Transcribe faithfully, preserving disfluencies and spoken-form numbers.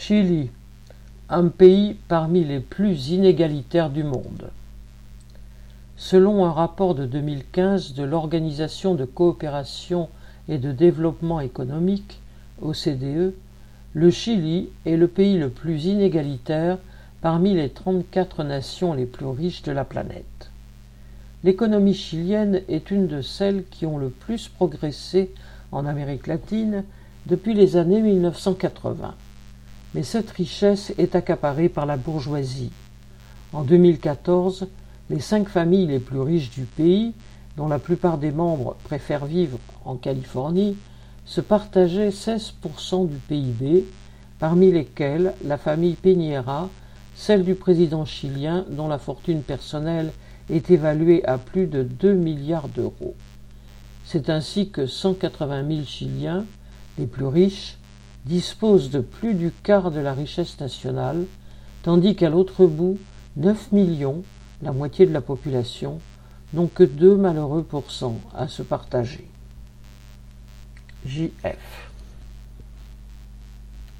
Chili, un pays parmi les plus inégalitaires du monde. Selon un rapport de deux mille quinze de l'Organisation de coopération et de développement économique, O C D E, le Chili est le pays le plus inégalitaire parmi les trente-quatre nations les plus riches de la planète. L'économie chilienne est une de celles qui ont le plus progressé en Amérique latine depuis les années mille neuf cent quatre-vingts. Mais cette richesse est accaparée par la bourgeoisie. En deux mille quatorze, les cinq familles les plus riches du pays, dont la plupart des membres préfèrent vivre en Californie, se partageaient seize pour cent du P I B, parmi lesquels la famille Piñera, celle du président chilien dont la fortune personnelle est évaluée à plus de deux milliards d'euros. C'est ainsi que cent quatre-vingt mille Chiliens, les plus riches, disposent de plus du quart de la richesse nationale, tandis qu'à l'autre bout, neuf millions, la moitié de la population, n'ont que deux malheureux pourcents à se partager. J F